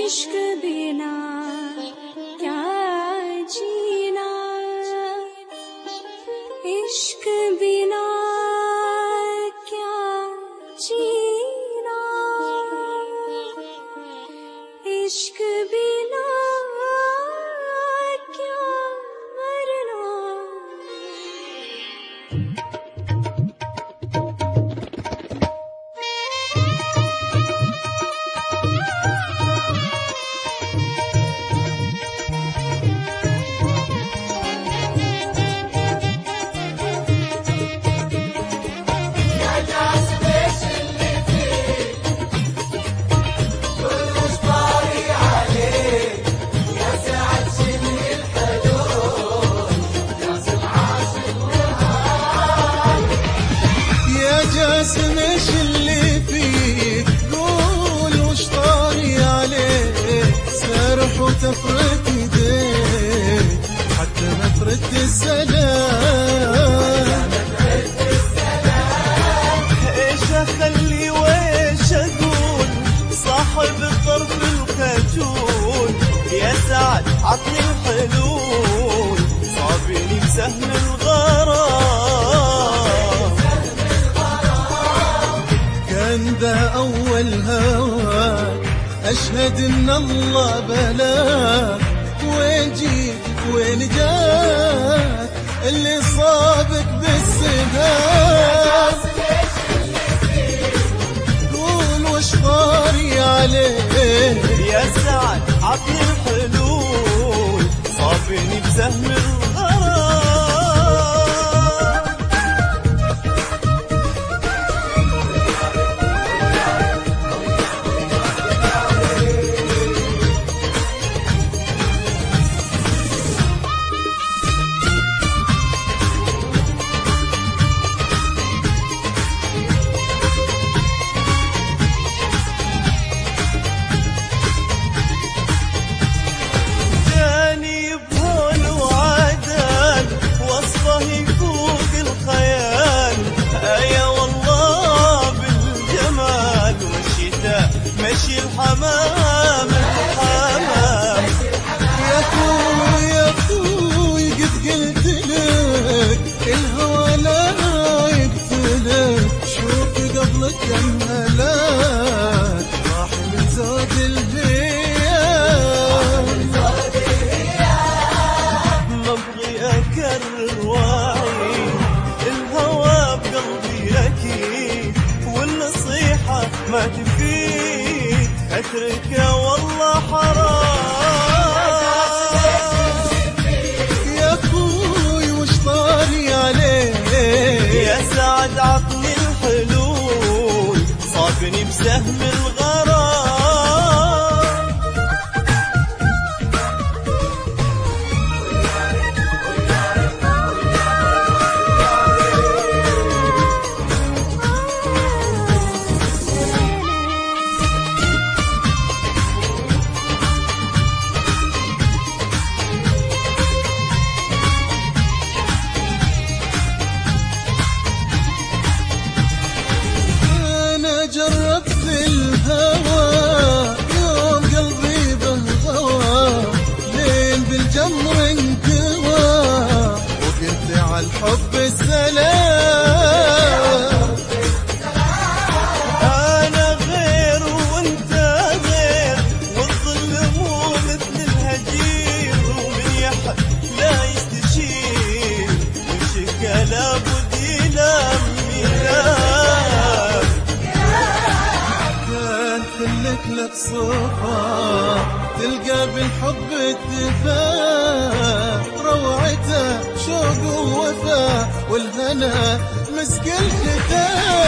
इश्क बिना क्या जीना, इश्क बिना क्या जीना, इश्क बिना क्या मरना। جاسم ايش اللي فيك؟ قول وش طاري عليك؟ سرح وتفرق ايديك حتى ما ترد السلام. ايش اخلي وايش اقول؟ صاحب الطرف الخجول يا سعد عطني الحلول، صابني بسهم الغرام. كان ذا أول هواك أشهد إن الله بلاك، وين جيت وين جاك اللي صابك بالسهام. قول وش طاري عليه يا سعد عطني الحلول، صابني بسهم الغرام. مشي الحمام الحمام. يا اخوي قد قلت لك الهوى لا يقتلك، شوف قبلك كم هلاك راح من زود الهيام. ما ابغي اكرر واعيد، الهوى بقلبي اكيد، والنصيحة ما تفيد، اتركه والله حرام. يا اخوي وش طاري عليه؟ يا سعد عطني الحلول، صابني بسهم الغرام. جربت الهوى يوم قلبي بهوى، لين بالجمر انكوى وقلت على الحب السلام. انا غير وانت غير، والظل مو مثل الهجير، ومن يحب لا يستشير، والشكا لابد يلام يلام. كلك لك صفا تلقى بالحب اتفاق، روعته شوق ووفا والهنا مسك الختام.